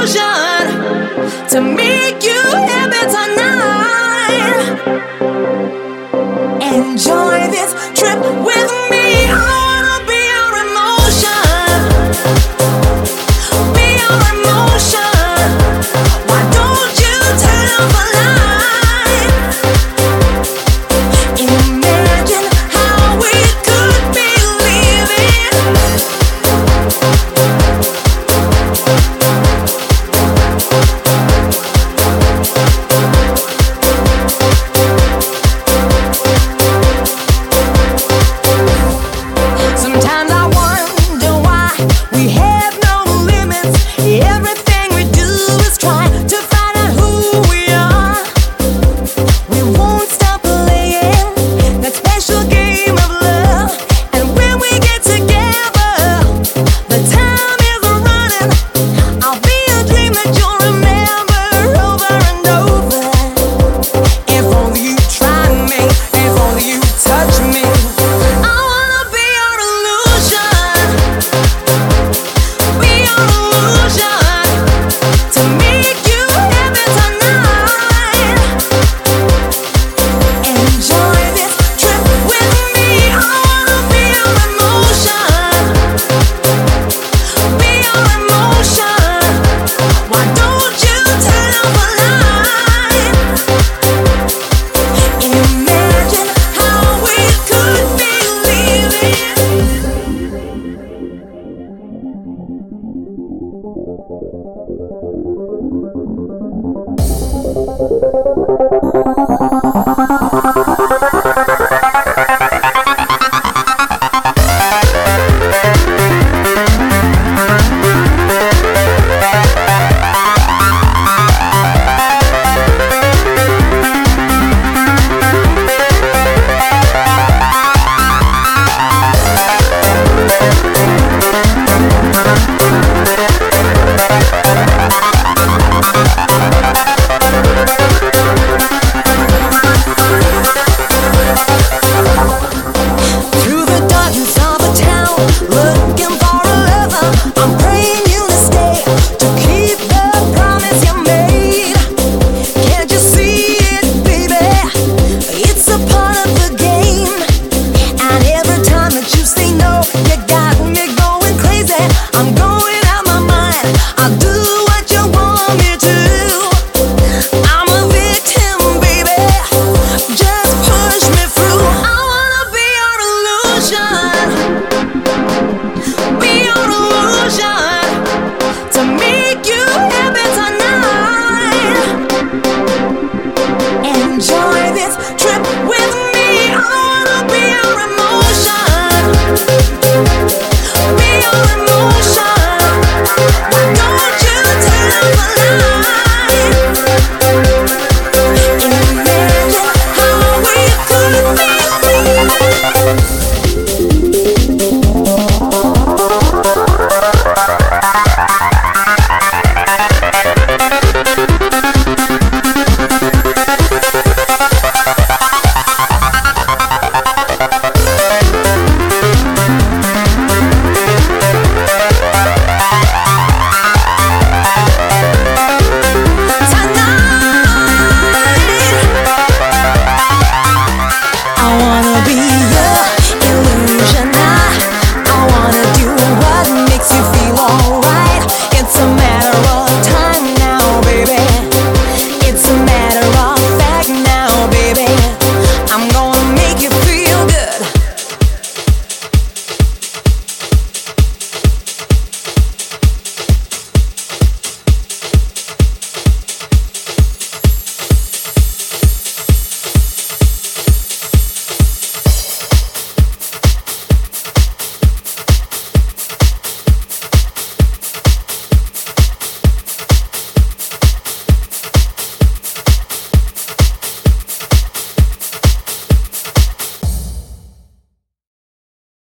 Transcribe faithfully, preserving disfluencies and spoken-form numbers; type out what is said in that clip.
illusion to make you happy tonight. Enjoy this trip with me. I wanna be your emotion, be your emotion. Why don't you turn off the light? Imagine how we could be living. Sometimes I wonder why we have no limits. Everything we do is try to find out who we are. We won't stop playing that special game of love. And when we get together, the time is running. I'll be a dream that you'll remember over and over. If only you try me, if only you touch me. I wanna be your illusion, be your illusion to make you happy tonight. Enjoy this trip with me. I wanna be your emotion, be your emotion. Why don't you turn off the light? Imagine how we could be living.